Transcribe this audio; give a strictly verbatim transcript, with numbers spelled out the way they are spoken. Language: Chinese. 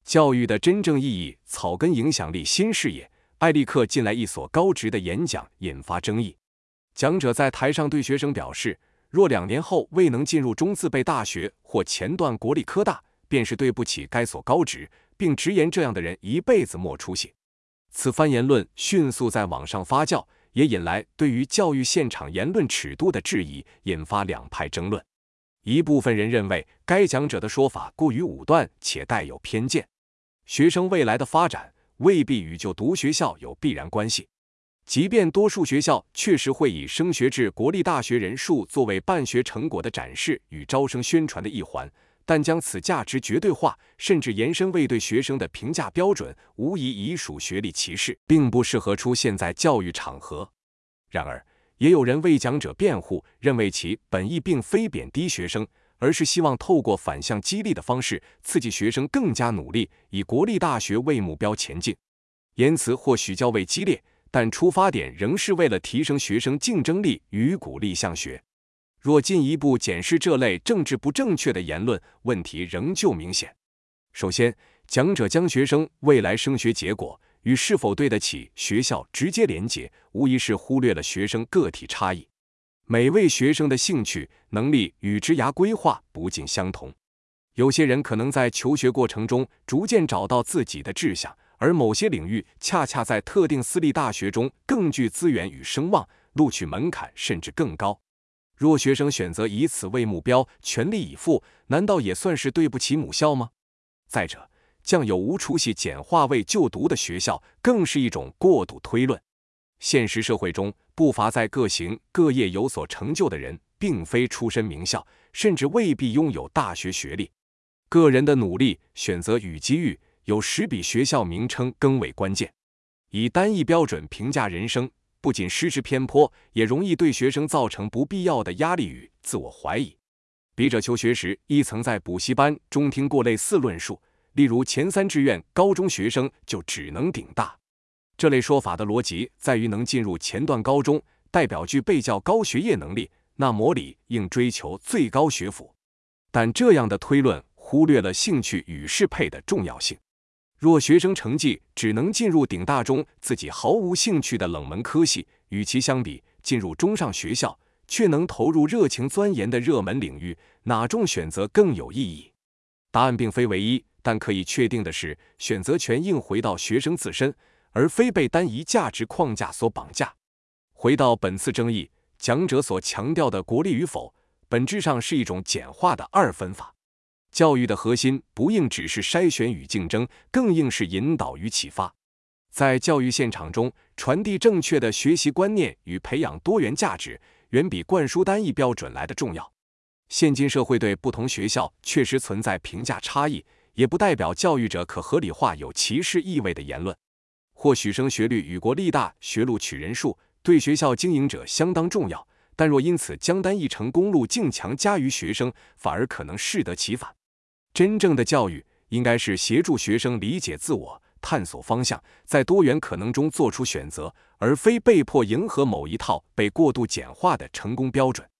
教育的真正意义，草根影响力新视野。艾利克近来一所高职的演讲引发争议。讲者在台上对学生表示，若两年后未能进入中自备大学或前段国立科大，便是对不起该所高职，并直言这样的人一辈子没出息。此番言论迅速在网上发酵，也引来对于教育现场言论尺度的质疑，引发两派争论。一部分人认为该讲者的说法过于武断且带有偏见，学生未来的发展未必与就读学校有必然关系。即便多数学校确实会以升学至国立大学人数作为办学成果的展示与招生宣传的一环，但将此价值绝对化，甚至延伸为对学生的评价标准，无疑已属学历歧视，并不适合出现在教育场合。然而，也有人为讲者辩护，认为其本意并非贬低学生，而是希望透过反向激励的方式，刺激学生更加努力，以国立大学为目标前进。言辞或许较为激烈，但出发点仍是为了提升学生竞争力与鼓励向学。若进一步检视这类政治不正确的言论，问题仍旧明显。首先，讲者将学生未来升学结果与是否对得起学校直接连结，无疑是忽略了学生个体差异。每位学生的兴趣、能力与职涯规划不尽相同，有些人可能在求学过程中逐渐找到自己的志向，而某些领域恰恰在特定私立大学中更具资源与声望，录取门槛甚至更高。若学生选择以此为目标，全力以赴，难道也算是对不起母校吗？再者，将有无出息简化为就读的学校，更是一种过度推论。现实社会中，不乏在各行各业有所成就的人，并非出身名校，甚至未必拥有大学学历。个人的努力、选择与机遇，有时比学校名称更为关键。以单一标准评价人生，不仅失之偏颇，也容易对学生造成不必要的压力与自我怀疑。笔者求学时，亦曾在补习班中听过类似论述，例如前三志愿高中学生就只能顶大。这类说法的逻辑在于能进入前段高中，代表具备较高学业能力，那模里应追求最高学府。但这样的推论忽略了兴趣与适配的重要性。若学生成绩只能进入顶大中自己毫无兴趣的冷门科系，与其相比，进入中上学校却能投入热情钻研的热门领域，哪种选择更有意义？答案并非唯一，但可以确定的是，选择权应回到学生自身，而非被单一价值框架所绑架。回到本次争议，讲者所强调的国立与否，本质上是一种简化的二分法。教育的核心不应只是筛选与竞争，更应是引导与启发。在教育现场中，传递正确的学习观念与培养多元价值，远比灌输单一标准来的重要。现今社会对不同学校确实存在评价差异，也不代表教育者可合理化有歧视意味的言论。或许升学率与国立大学录取人数对学校经营者相当重要，但若因此将单一成功路径强加于学生，反而可能适得其反。真正的教育应该是协助学生理解自我、探索方向，在多元可能中做出选择，而非被迫迎合某一套被过度简化的成功标准。